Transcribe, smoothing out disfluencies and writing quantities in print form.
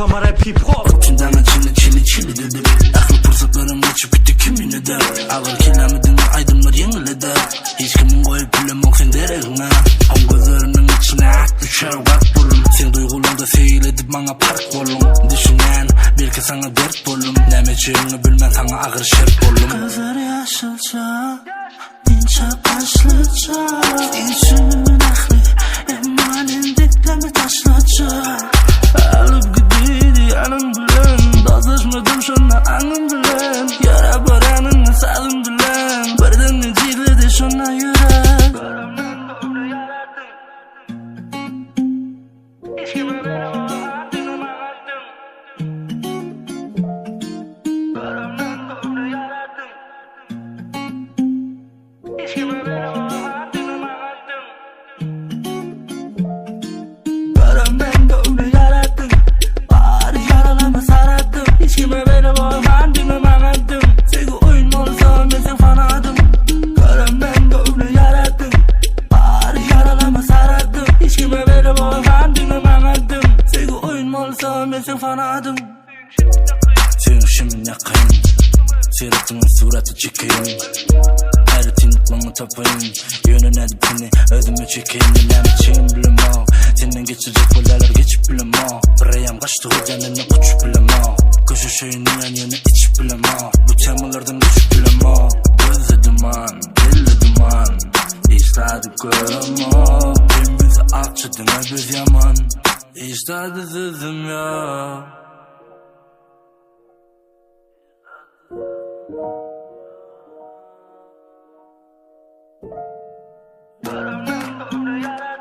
ama rap hip hop. İçinden açını çili dedim. Akıl fırsatlarım geçip gitti kimin eder. Ağır kelamedin aydınlar yengil eder. Hiç kimin koyup bilemok sen deregine. On gözlerinin içine ak düşer vak bolum. Sen duygularında seyil edip bana park bolum. Düşünen belki sana dert bolum. Nemeceğini bilmen sana ağır şert bolum. Gözler yaşılca, ince kaşlıca, içimin aklı emanin diklemi taşlıca. Alıp gidiydi yanım bilen, dazlaşmadım şuna anım bilen. Yara baranını sağım bilen, birden neciledi şuna yürek. Görümden de öyle yarattın, hiç kime veremem haddini ağattım. Görümden de öyle yarattın, hiç kime veremem haddini ağattım. Görümden de öyle yarattın, bari yaralama sarattım. Hiç kime veremem haddini ağattım. Sevgi oyun olsa ben sen fanadım. Görümden de öyle yarattın, bari yaralama sarattım. Hiç kime veremem haddini ağattım. Sevgi oyun olsa ben sen fanadım. Senin şimdi yakayım. Seyrettiğin suratı çekeyim. Her tinlikmanı tapayım. Yönüne dipini ödümü çekeyim. Dinlemeyeceğim bilem o. Senden geçecek bolalar geçip bilem o. Birayam kaçtı hocanına kuçup bilem o. Koşu şeyini yan yana içip bilem o. Bu temalardan geçip bilem o. Gözü duman, deli duman. İştadı görüm o. Birimizi akçadına biz yaman. İştadı sızım ya. Görümden de öyle yarattın.